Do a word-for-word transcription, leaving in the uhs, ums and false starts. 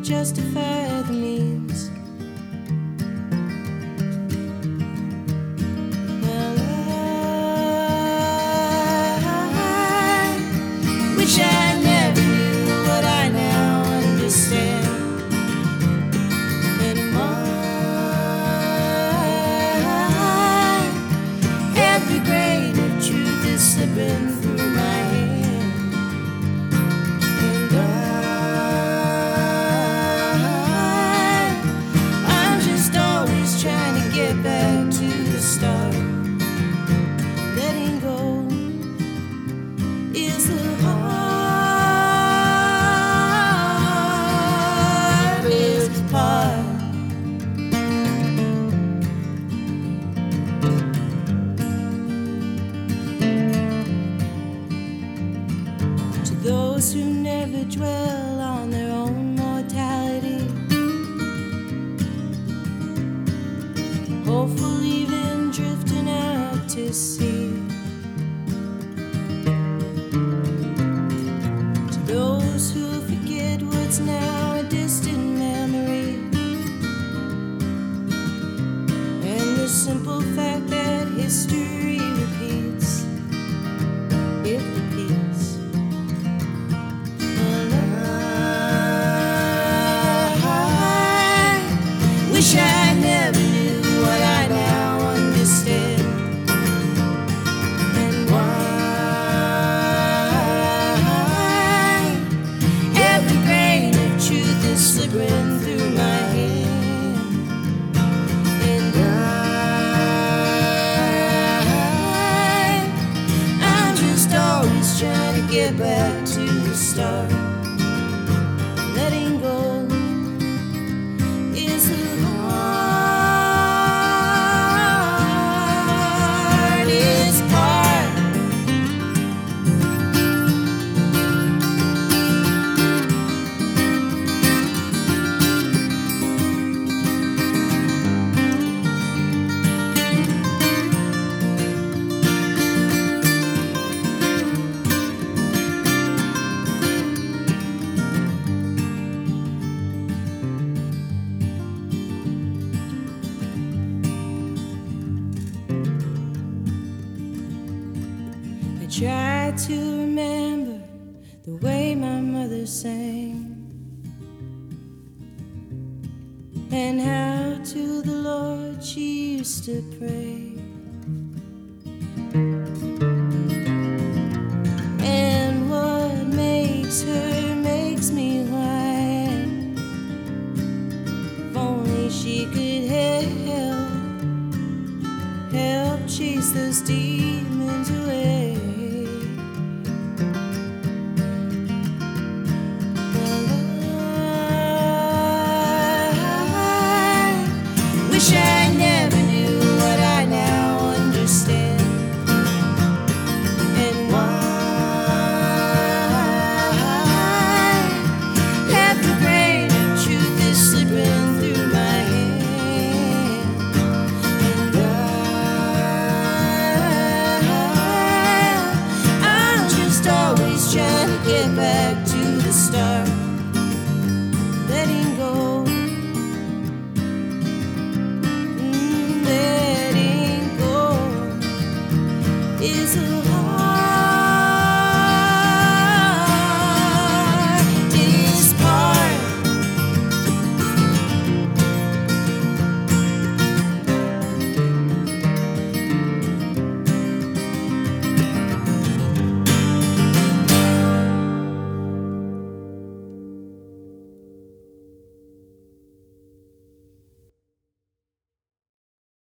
justify the means. Well, I wish I never knew what I now understand. And why every grain of truth is slipping through my hand. And I, I'm just always trying to get back to the start. Letting go is the hardest part. To those who never dwell on their own mortality, hopeful even drifting out to sea. To those who forget what's now a distant memory, and the simple fact that history repeats, it repeats. And I wish I never knew what I now understand. And why every grain of truth is slipping through my hand. And I, I'm just always trying to get back to the start. Letting go is the hardest part. I try to remember the way my mother sang, and how to the Lord she used to pray, and what makes her makes me who I am. If only she could help, help chase those demons away. Wish I never knew what I now understand. And why every grain of truth is slipping through my hand. And I, I'm just always trying to get back to the start. Letting go. Letting go is a